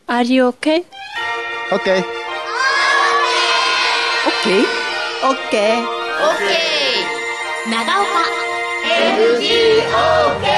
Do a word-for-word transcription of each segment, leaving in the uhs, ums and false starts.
Are you okay? Okay. Okay? Okay. OK 長岡エヌジーオーケ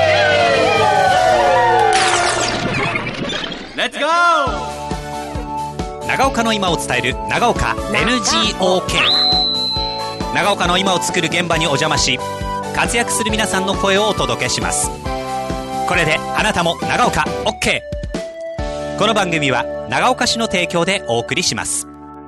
ーレッツゴー。長岡の今を伝える長岡 エヌジーオーケー。 長岡の今を作る現場にお邪魔し、活躍する皆さんの声をお届けします。これであなたも長岡 OK。 この番組は長岡市の提供でお送りします。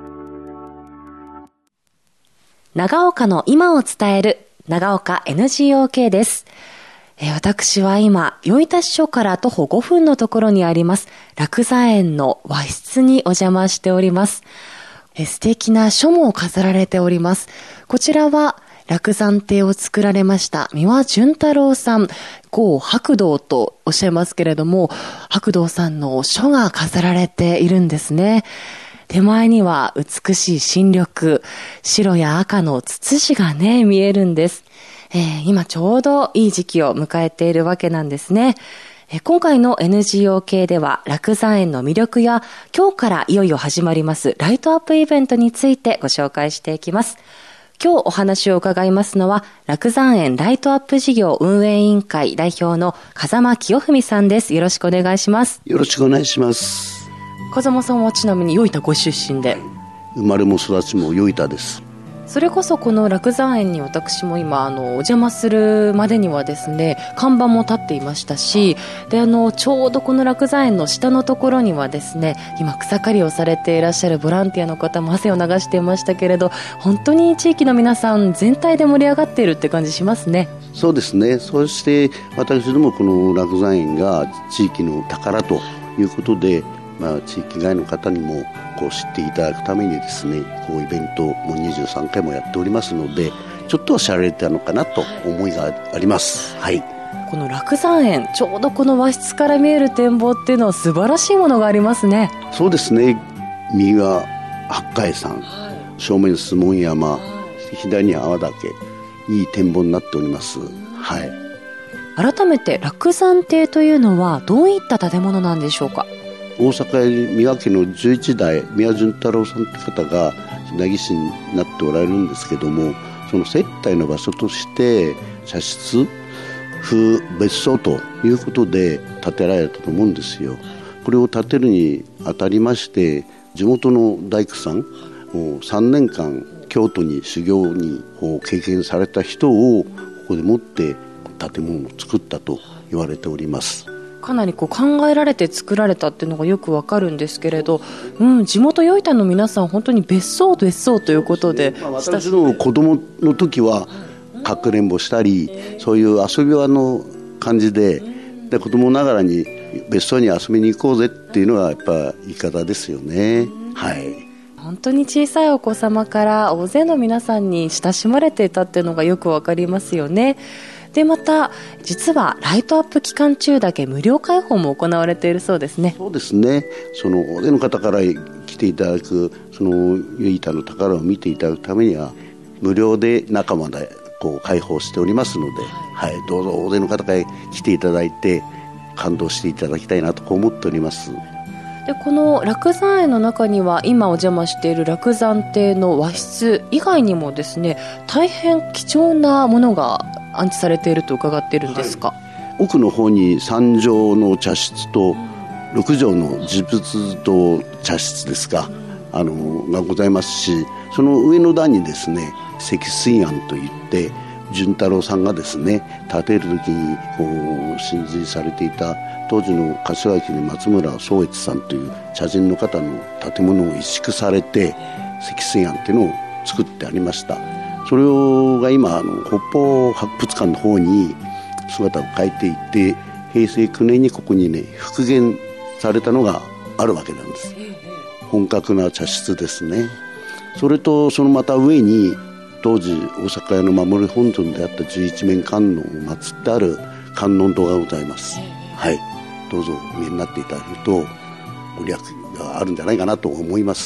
長岡の今を伝える長岡 エヌジーオーケー です。えー、私は今、余田支所から徒歩ごふんのところにあります楽山園の和室にお邪魔しております。えー、素敵な書も飾られております。こちらは楽山亭を作られました三輪淳太郎さん、郷白道とおっしゃいますけれども、白道さんの書が飾られているんですね。手前には美しい新緑、白や赤のツツジがね、見えるんです。えー、今ちょうどいい時期を迎えているわけなんですね。えー、今回の エヌジーオーケー では楽山園の魅力や今日からいよいよ始まりますライトアップイベントについてご紹介していきます。今日お話を伺いますのは楽山園ライトアップ事業運営委員会代表の風間清文さんです。よろしくお願いします。 よろしくお願いします。 風間さんはちなみに余田ご出身で、 生まれも育ちも余田です。 それこそこの楽山園に私も今あのお邪魔するまでにはですね、看板も立っていましたし、であのちょうどこの楽山園の下のところにはですね、今草刈りをされていらっしゃるボランティアの方も汗を流していましたけれど、本当に地域の皆さん全体で盛り上がっているって感じしますね。 そうですね。そして私どもこの楽山園が地域の宝ということで、まあ、地域外の方にもこう知っていただくためにですね、こうイベントもにじゅうさんかいもやっておりますので、ちょっとは知られてたのかなと思いがあります。はい。 この楽山園、ちょうどこの和室から見える展望っていうのは素晴らしいものがありますね。 そうですね。右は八海山、正面相門山、左には阿波岳、いい展望になっております。はい。 改めて楽山亭というのはどういった建物なんでしょうか。 大阪三輪家のじゅういちだい三輪淳太郎さんという方が稲城市になっておられるんですけども、その接待の場所として茶室風別荘ということで建てられたと思うんですよ。これを建てるにあたりまして、地元の大工さんをさんねんかん京都に修行に経験された人をここでもって建物を作ったと言われております。 かなりこう考えられて作られたっていうのがよくわかるんですけれど、うん、地元余田の皆さん本当に別荘別荘ということで、 まあ、私の子供の時はかくれんぼしたり、そういう遊び場の感じで、で子供ながらに別荘に遊びに行こうぜっていうのがやっぱ言い方ですよね。はい。 本当に小さいお子様から大勢の皆さんに親しまれていたっていうのがよくわかりますよね。でまた実はライトアップ期間中だけ無料開放も行われているそうですね。 そうですね。その大勢の方から来ていただく、その余田の宝を見ていただくためには無料で中までこう開放しておりますので、はい、どうぞ大勢の方が来ていただいて感動していただきたいなと思っております。 でこの楽山園の中には今お邪魔している楽山亭の和室以外にもですね、大変貴重なものが安置されていると伺っているんですか。はい、 奥の方にさんじょうの茶室とろくじょうの持仏堂茶室ですか、あのがございますし、その上の段にですね、積水庵といって淳太郎さんがですね建てる時にこう親随されていた当時の柏駅の松村宗悦さんという茶人の方の建物を移築されて積水庵っていうのを作ってありました。それが今あの北方博物館の方に姿を変えていて、平成きゅうねんにここにね復元されたのがあるわけなんです。本格な茶室ですね。それとそのまた上に当時大阪屋の守り本尊であった十一面観音を祀ってある観音堂がございます。はい、どうぞお見えになっていただくとご利益があるんじゃないかなと思います。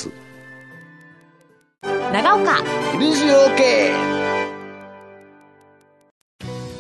長岡エヌジーオーケー。 まあ、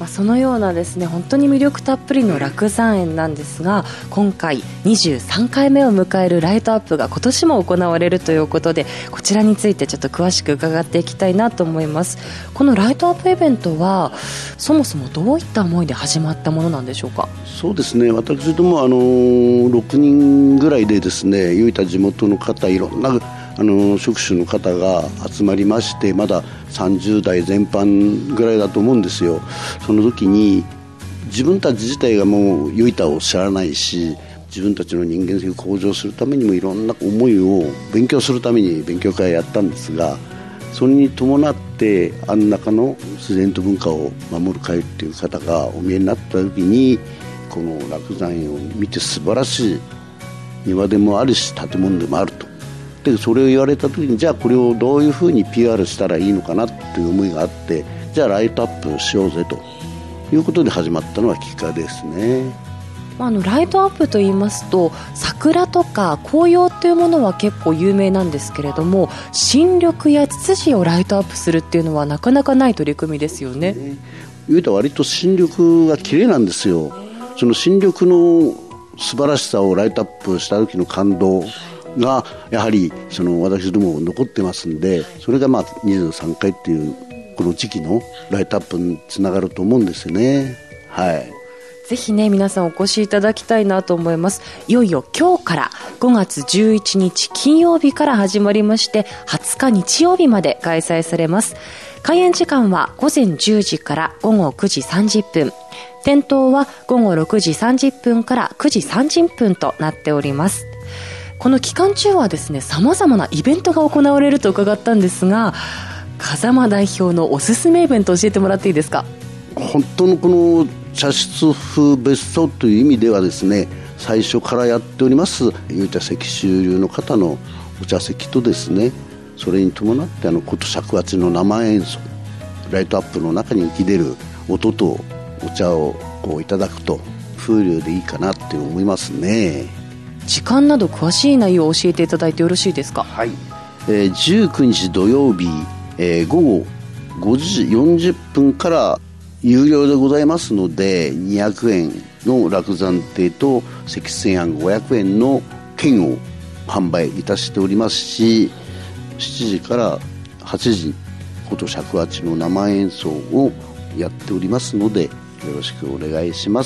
そのようなですね本当に魅力たっぷりの楽山園なんですが、今回にじゅうさんかいめを迎えるライトアップが今年も行われるということで、こちらについてちょっと詳しく伺っていきたいなと思います。このライトアップイベントはそもそもどういった思いで始まったものなんでしょうか。 そうですね、私どもあのろくにんぐらいでですね、ゆいた地元の方、いろんなあの職種の方が集まりまして、まださんじゅうだいぜん半ぐらいだと思うんですよ。その時に自分たち自体がもうゆいたを知らないし、自分たちの人間性を向上するためにもいろんな思いを勉強するために勉強会をやったんですが、それに伴ってあん中の自然と文化を守る会っていう方がお見えになった時に、この楽山園を見て素晴らしい庭でもあるし建物でもあると。でそれを言われた時に、じゃあこれをどういうふうに ピーアール したらいいのかなっていう思いがあって、じゃあライトアップしようぜということで始まったのがきっかけですね。 あのライトアップといいますと、桜とか紅葉というものは結構有名なんですけれども、新緑やツツジをライトアップするっていうのはなかなかない取り組みですよね。 言うと割と新緑が綺麗なんですよ。その新緑の素晴らしさをライトアップした時の感動がやはりその私ども残ってますんで、それがまあにじゅうさんかいっていうこの時期のライトアップにつながると思うんですよね。はい、 ぜひね皆さんお越しいただきたいなと思います。いよいよ今日からごがつじゅういちにち金曜日から始まりまして、はつか日曜日まで開催されます。開園時間はごぜんじゅうじからごごくじさんじゅっぷん、点灯はごごろくじさんじゅっぷんからくじさんじゅっぷんとなっております。この期間中はですね、様々なイベントが行われると伺ったんですが、風間代表のおすすめイベント教えてもらっていいですか。 本当のこの茶室風別荘という意味ではですね、最初からやっておりますゆいた石州流の方のお茶席とですね、それに伴ってあの琴尺八の生演奏、ライトアップの中に浮き出る音とお茶をこういただくと風流でいいかなって思いますね。 時間など詳しい内容を教えていただいてよろしいですか。 はい、えー、じゅうくにち土曜日、えー、ごごごじよんじゅっぷんから有料でございますので、にひゃくえんの楽山亭と石水庵ごひゃくえんの券を販売いたしておりますし、しちじからはちじ琴尺八の生演奏をやっておりますので、よろしくお願いします。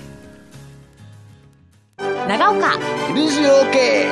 長岡エヌジーオーケ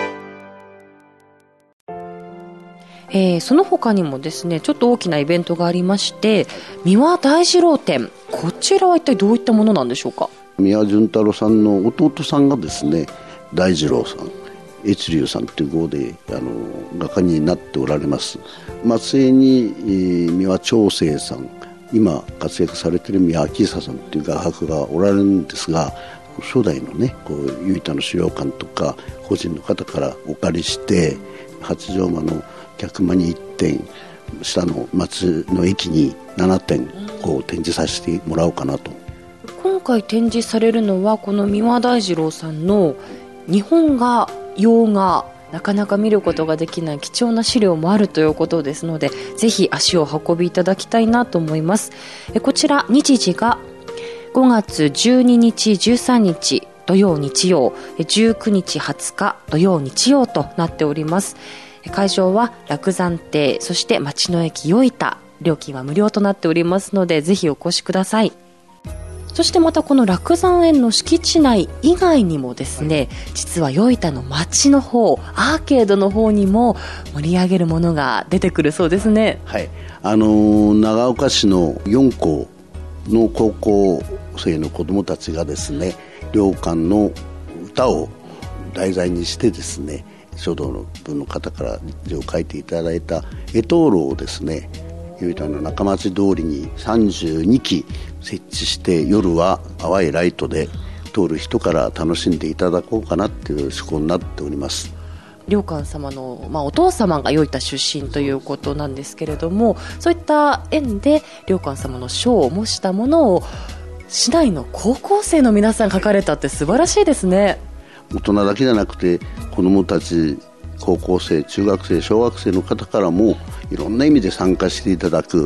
ー、えー、その他にもですね、ちょっと大きなイベントがありまして、三輪大二郎展、こちらは一体どういったものなんでしょうか。 三輪純太郎さんの弟さんがですね、大二郎さん、越龍さんという号であの画家になっておられます。末裔に、えー、三輪長生さん、今活躍されている三輪明久さんという画伯がおられるんですが、初代のね、こうゆいたの資料館とか個人の方からお借りして、八丈間の客間にいってん、下の町の駅にななてんこう展示させてもらおうかなと。 今回展示されるのはこの三輪大二郎さんの日本画、洋画、なかなか見ることができない貴重な資料もあるということですので、ぜひ足を運びいただきたいなと思います。えこちら日時がごがつじゅうににちじゅうさんにち土曜日曜、じゅうくにちはつか土曜日曜となっております。会場は楽山亭、そして町の駅よいた、料金は無料となっておりますので、ぜひお越しください。そしてまたこの楽山園の敷地内以外にもですね、実はよいたの町の方、アーケードの方にも盛り上げるものが出てくるそうですね。 はい、あのー、長岡市のよんこうの高校生の子どもたちがですね、良館の歌を題材にしてですね、書道の文の方から字を書いていただいた絵灯籠をですね、ゆいたの中町通りにさんじゅうにき設置して、夜は淡いライトで通る人から楽しんでいただこうかなっていう趣向になっております。 良寛様の、まあ、お父様がよいた出身ということなんですけれども、そういった縁で良寛様の書を模したものを市内の高校生の皆さん書かれたって素晴らしいですね。 大人だけじゃなくて子どもたち、高校生、中学生、小学生の方からもいろんな意味で参加していただく、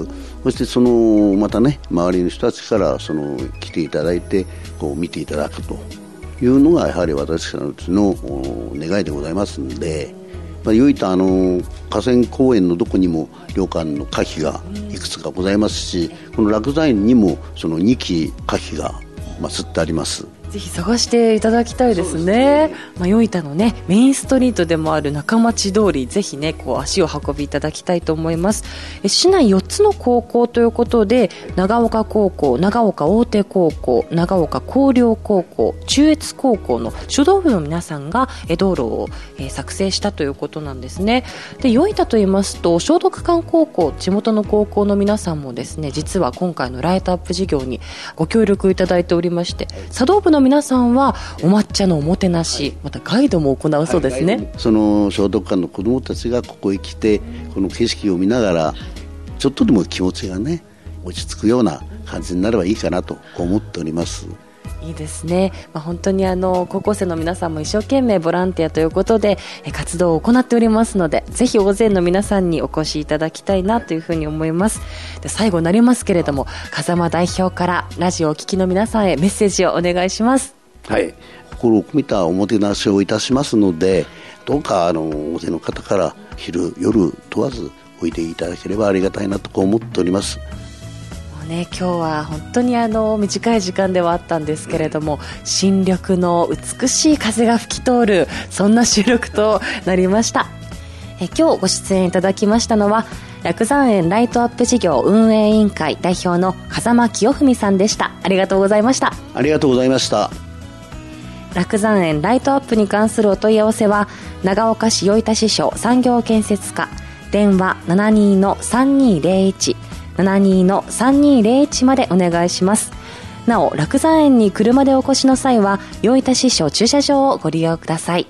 そしてそのまたね周りの人たちからその来ていただいてこう見ていただくというのがやはり私たちの願いでございますので、まあ、よいとあの河川公園のどこにも良館の歌碑がいくつかございますし、この楽座園にもそのにき歌碑が祀ってあります。 ぜひ探していただきたいですね。まあ、よいたのねメインストリートでもある中町通り、ぜひねこう足を運びいただきたいと思います。え市内よっつの高校ということで、長岡高校、長岡大手高校、長岡工業高校、中越高校の書道部の皆さんがえ道路をえ作成したということなんですね。でよいたと言いますと聖徳館高校、地元の高校の皆さんもですね、実は今回のライトアップ事業にご協力いただいておりまして、茶道部の皆さんはお抹茶のおもてなし、またガイドも行うそうですね。はい、 その聖徳館の子どもたちがここへ来てこの景色を見ながらちょっとでも気持ちがね落ち着くような感じになればいいかなと思っております。 いいですね。まあ、本当にあの高校生の皆さんも一生懸命ボランティアということでえ活動を行っておりますので、ぜひ大勢の皆さんにお越しいただきたいなというふうに思います。で最後になりますけれども、風間代表からラジオをお聞きの皆さんへメッセージをお願いします。 はい、心を込めたおもてなしをいたしますので、どうかあの大勢の方から昼夜問わずおいでいただければありがたいなと思っております。 ね、今日は本当にあの短い時間ではあったんですけれども、新緑の美しい風が吹き通るそんな収録となりました。え今日ご出演いただきましたのは楽山園ライトアップ事業運営委員会代表の風間清文さんでした。ありがとうございました。 ありがとうございました。 楽山園ライトアップに関するお問い合わせは長岡市与板支所産業建設課、電話 ななにーのさんにーぜろいちななにーのさんにーぜろいち までお願いします。なお楽山園に車でお越しの際は与板支所駐車場をご利用ください。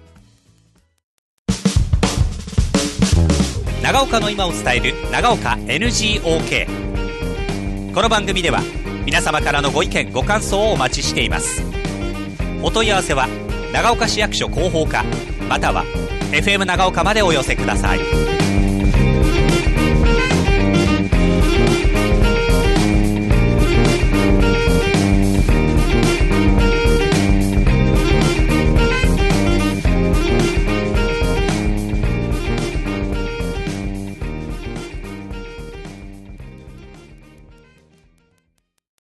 長岡の今を伝える長岡 エヌジーオーケー。 この番組では皆様からのご意見ご感想をお待ちしています。お問い合わせは長岡市役所広報課または エフエム 長岡までお寄せください。